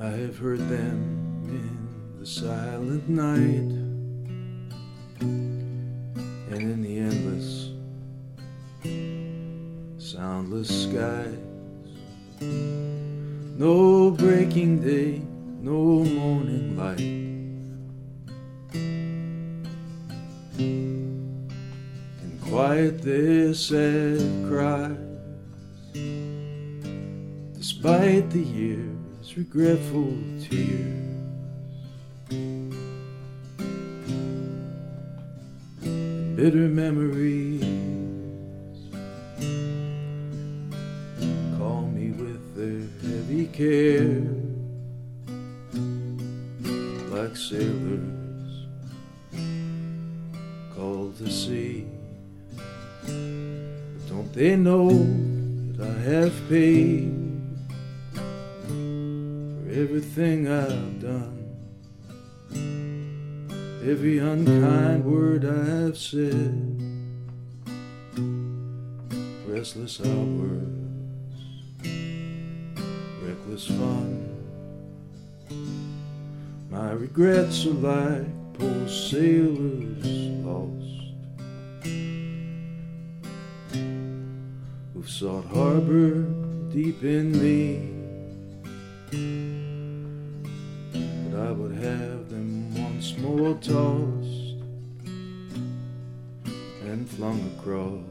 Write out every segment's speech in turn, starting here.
I have heard them in the silent night and in the endless, soundless skies. No breaking day, no morning light can quiet their sad cries. Despite the years' regretful tears, and bitter memories, call me with their heavy care, like sailors called to sea. But don't they know that I have paid everything I've done, every unkind word I've said, restless hours, reckless fun. My regrets are like poor sailors lost, who've sought harbor deep in me. I would have them once more tossed and flung across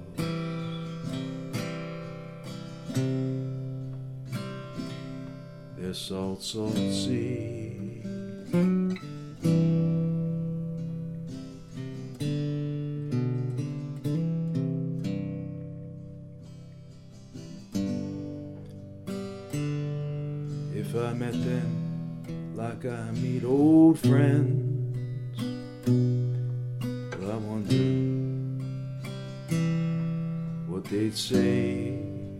their salt, salt sea. If I met them like I meet old friends, well, I wonder what they'd say.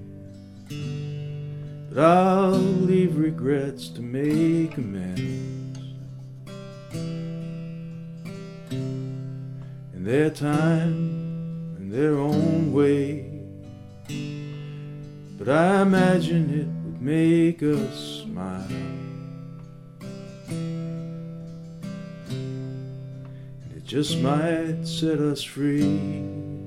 But I'll leave regrets to make amends in their time, in their own way. But I imagine it would make us smile, just might set us free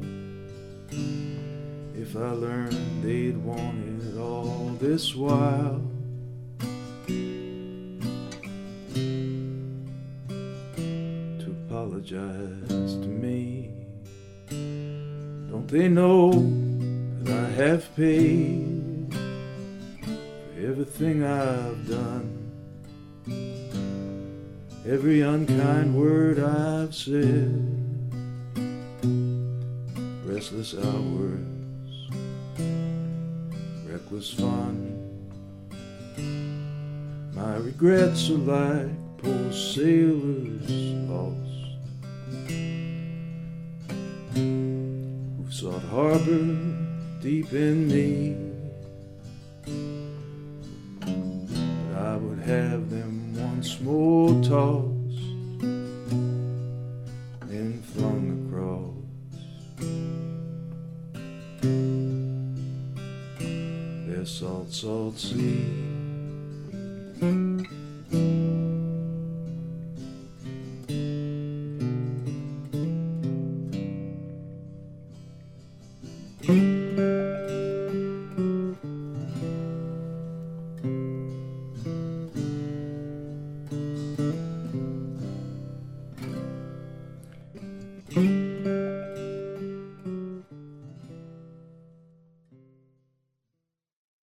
if I learned they'd wanted all this while to apologize to me. Don't they know that I have paid for everything I've done, every unkind word I've said, restless hours, reckless fun. My regrets are like poor sailors lost, who've sought harbor deep in me. But I would have them once more tossed and flung across their salt, salt sea.